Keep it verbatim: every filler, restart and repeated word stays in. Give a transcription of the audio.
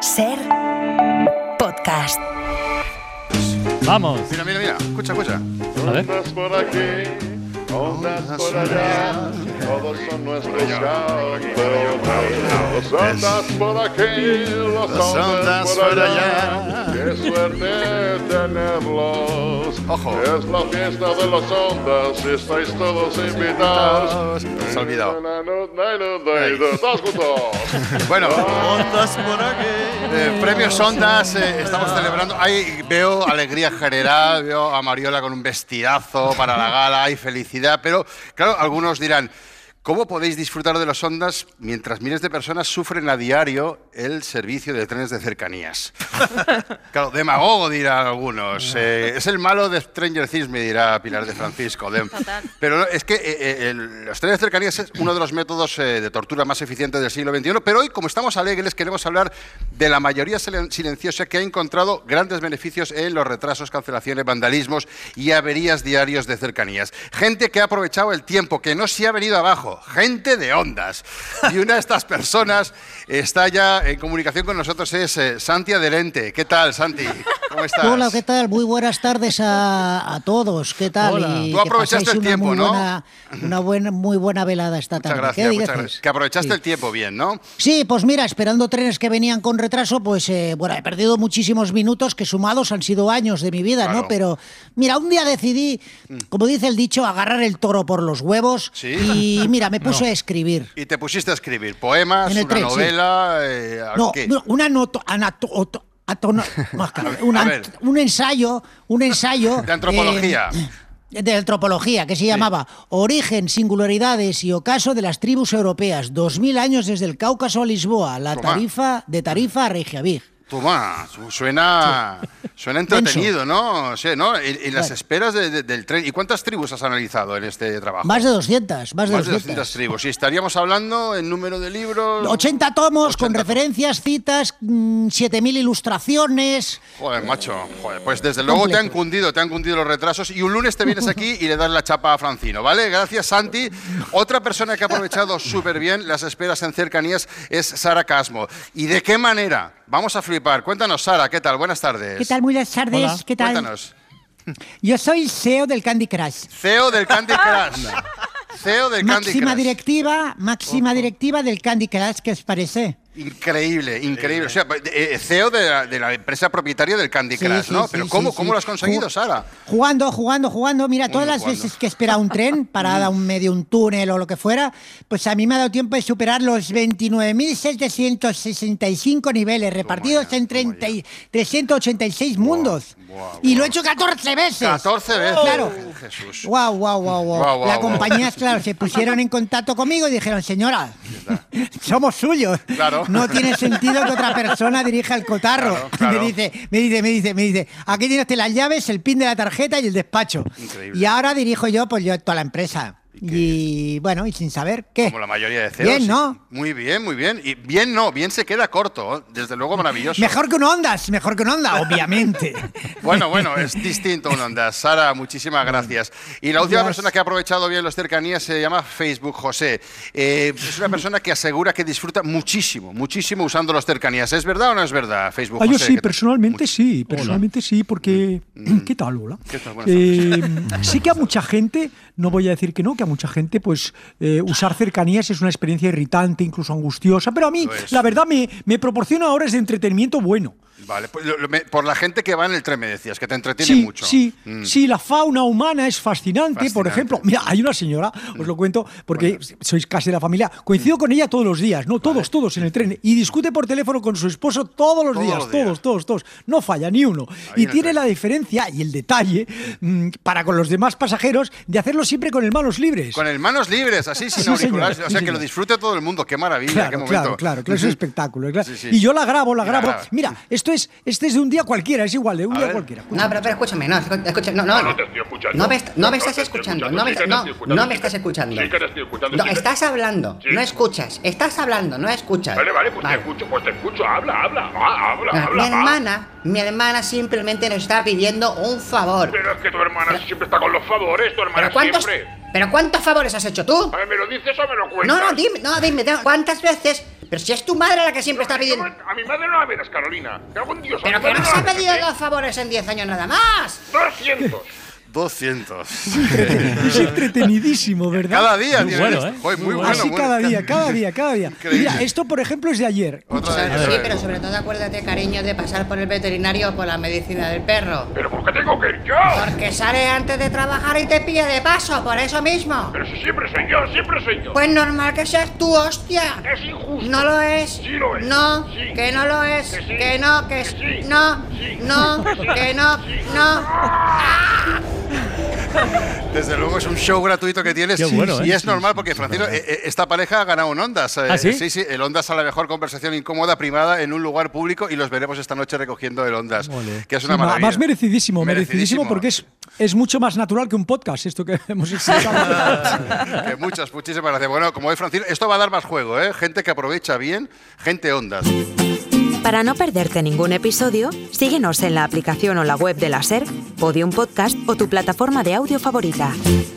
Ser podcast. Vamos. Mira, mira, mira. Escucha, escucha. A ver. Ondas por aquí, ondas por allá, todos son nuestros cautos. Los ondas por aquí, los ondas por allá. Qué suerte tenerlos. Ojo. Es la fiesta de los ondas, estáis todos invitados. Se ha olvidado. Todos juntos. Bueno, Ondas por aquí. Eh, premios Ondas, eh, estamos celebrando. Ahí veo alegría general, veo a Mariola con un vestidazo para la gala, hay felicidad, pero claro, algunos dirán, ¿cómo podéis disfrutar de los Ondas mientras miles de personas sufren a diario el servicio de trenes de cercanías? Claro, demagogo dirán algunos. Eh, es el malo de Stranger Things, me dirá Pilar de Francisco. De... Pero no, es que eh, eh, el, los trenes de cercanías es uno de los métodos eh, de tortura más eficientes del siglo veintiuno, pero hoy, como estamos alegres, queremos hablar de la mayoría silenciosa que ha encontrado grandes beneficios en los retrasos, cancelaciones, vandalismos y averías diarios de cercanías. Gente que ha aprovechado el tiempo, que no se ha venido abajo. Gente de Ondas. Y una de estas personas está ya en comunicación con nosotros, es eh, Santi Adelente. ¿Qué tal, Santi? ¿Cómo estás? Hola, ¿qué tal? Muy buenas tardes a, a todos. ¿Qué tal? Hola. Y Tú aprovechaste el una tiempo, muy ¿no? Buena, una buena, muy buena velada esta Muchas tarde. gracias, ¿Qué muchas dices? gracias. Que aprovechaste Sí. el tiempo bien, ¿no? Sí, pues mira, esperando trenes que venían con retraso, pues eh, bueno, he perdido muchísimos minutos que sumados han sido años de mi vida, Claro. ¿no? Pero mira, un día decidí, como dice el dicho, agarrar el toro por los huevos. Sí. Y mira, me puse a escribir. Y te pusiste a escribir poemas, En el una tren, sí. novela... Eh, No, ¿qué? no, una noto, anato, oto- atono- más claro, una- a ver. un ensayo, un ensayo De antropología. eh, de antropología, que se llamaba Origen, Singularidades y Ocaso de las Tribus Europeas, dos mil años desde el Cáucaso a Lisboa, la Toma. tarifa de Tarifa a Reykjavik. Toma, suena, suena entretenido, ¿no? Sí, ¿no? En, en las Claro. esperas de- de- del tren. ¿Y cuántas tribus has analizado en este trabajo? Más de doscientas, más de Más de doscientas. doscientas tribus. Y estaríamos hablando en número de libros... ochenta tomos con ochenta. referencias, citas, mm, siete mil ilustraciones. Joder, macho. Joder, pues desde luego Completo. te han cundido, te han cundido los retrasos. Y un lunes te vienes aquí y le das la chapa a Francino, ¿vale? Gracias, Santi. Otra persona que ha aprovechado súper bien las esperas en cercanías es Sara Casmo. ¿Y de qué manera? Vamos a flipar. Cuéntanos, Sara, ¿qué tal? Buenas tardes. ¿Qué tal? Muy buenas tardes. Hola. ¿Qué tal? Cuéntanos. Yo soy C E O del Candy Crush. C E O del Candy Crush. C E O del Candy Máxima Crush. directiva, máxima directiva del Candy Crush, ¿qué os parece? Increíble, increíble. O sea, eh, C E O de la, de la empresa propietaria del Candy Sí, Crush, sí, ¿no? sí, Pero sí, ¿cómo, sí. ¿cómo lo has conseguido, Ju- Sara? Jugando, jugando, jugando. Mira, todas las jugando. veces que he esperado un tren para dar un medio un túnel o lo que fuera, pues a mí me ha dado tiempo de superar los veintinueve mil setecientos sesenta y cinco niveles repartidos ya, en toma treinta y- trescientos ochenta y seis mundos. buah, Y lo he hecho catorce veces. catorce veces. Claro. Jesús. Guau, guau, guau, guau. Guau, guau, Las guau. compañías, claro, se pusieron en contacto conmigo y dijeron, señora, somos suyos. Claro. No tiene sentido que otra persona dirija el cotarro. Claro, claro. Me dice, me dice, me dice, me dice, aquí tiene usted las llaves, el pin de la tarjeta y el despacho. Increíble. Y ahora dirijo yo, pues yo, toda la empresa. Y bueno, y sin saber qué. Como la mayoría de C E Os. Bien, sí. ¿no? Muy bien, muy bien. Y bien no, bien se queda corto. Desde luego maravilloso. Mejor que un Ondas, mejor que un Onda, obviamente. Bueno, bueno, es distinto un Ondas. Sara, muchísimas gracias. Y la última Gracias. persona que ha aprovechado bien los cercanías se llama Facebook José. Eh, es una persona que asegura que disfruta muchísimo, muchísimo usando los cercanías. ¿Es verdad o no es verdad, Facebook Ah, José? yo sí, Que te- personalmente Much- sí, personalmente sí, porque... ¿Qué tal, hola? ¿Qué tal? Buenas Eh, sí que a mucha gente, no voy a decir que no, que a mucha gente, pues, eh, usar cercanías es una experiencia irritante, incluso angustiosa, pero a mí, Lo es. la verdad, me, me proporciona horas de entretenimiento bueno. Vale, pues lo- lo- me- por la gente que va en el tren, me decías, que te entretiene Sí, mucho. sí, Mm. sí, la fauna humana es fascinante. Por Fascinante. ejemplo, mira, hay una señora, os lo cuento porque sois casi de la familia, coincido con ella todos los días, no todos, todos en el tren, y discute por teléfono con su esposo todos los Todos días, los días. todos, todos, todos, no falla ni uno. Ahí Y en el tiene tren. la diferencia y el detalle mm, para con los demás pasajeros de hacerlo siempre con el manos libres. Con el manos libres, así, sin Sí, auriculares. señor, o sea, sí, que lo señor. disfrute todo el mundo. Qué maravilla, qué Claro, momento. claro, claro, claro, es un espectáculo. claro. Sí, sí. Y yo la grabo, la Y la grabo. grabas. Mira, esto es, este es de un día cualquiera, es igual, de un A día ver. cualquiera. No, pero, pero escúchame, no, escucha, no, no, No, no te estoy escuchando. no me, est- no me No estás te estoy escuchando, escuchando, no me, sí que te no, estoy escuchando, no sí me que- estás escuchando. sí que te estoy escuchando, No, sí que- estás hablando, Sí. no escuchas, estás hablando, no escuchas. Vale, vale, pues te escucho, pues te escucho. Habla, habla, va, habla, Mi habla. va. hermana, mi hermana simplemente nos está pidiendo un favor. Pero es que tu hermana siempre está con los favores, tu hermana ¿Pero cuántos, siempre. ¿Pero cuántos favores has hecho tú? A ver, ¿me lo dices o me lo cuentas? No, no, dime, no, dime, dime, ¿cuántas veces Pero si es tu madre la que siempre está pidiendo... A mi madre no la verás, Carolina. Que algún dios... Pero que no se ha pedido dos favores en diez años nada más. ¡Doscientos! doscientos. Es entretenidísimo, ¿verdad? Cada día, Muy tío. bueno, ¿eh? Joder, muy Muy bueno. Así muy cada bueno. día, cada día, cada día. Increíble. Mira, esto, por ejemplo, es de ayer. Otra vez. Sí, pero sobre todo acuérdate, cariño, de pasar por el veterinario por la medicina del perro. ¿Pero por qué tengo que ir yo? Porque sale antes de trabajar y te pilla de paso, por eso mismo. Pero si siempre soy yo, siempre soy yo. Pues normal que seas tú, hostia. Es injusto. No lo es. Sí lo es. No, Sí. que no lo es. Que sí. Que no, que Que es. sí. No, Sí. no, Que sí. que no, Sí. no. Desde luego es un show gratuito que tienes. Qué bueno, y ¿eh? es normal porque, Francino, eh, eh, esta pareja ha ganado un Ondas. Eh, ¿Ah, sí? Sí, sí, el Ondas a la mejor conversación incómoda privada en un lugar público y los veremos esta noche recogiendo el Ondas. Ole. Que es una Sí, ma- maravilla. más merecidísimo, merecidísimo, Merecidísimo. porque es, es mucho más natural que un podcast, esto que hemos explicado. Que muchas, muchísimas gracias. Bueno, como ve Francino, esto va a dar más juego, ¿eh? Gente que aprovecha bien, gente Ondas. Para no perderte ningún episodio, síguenos en la aplicación o la web de la SER, Podium Podcast o tu plataforma de audio favorita.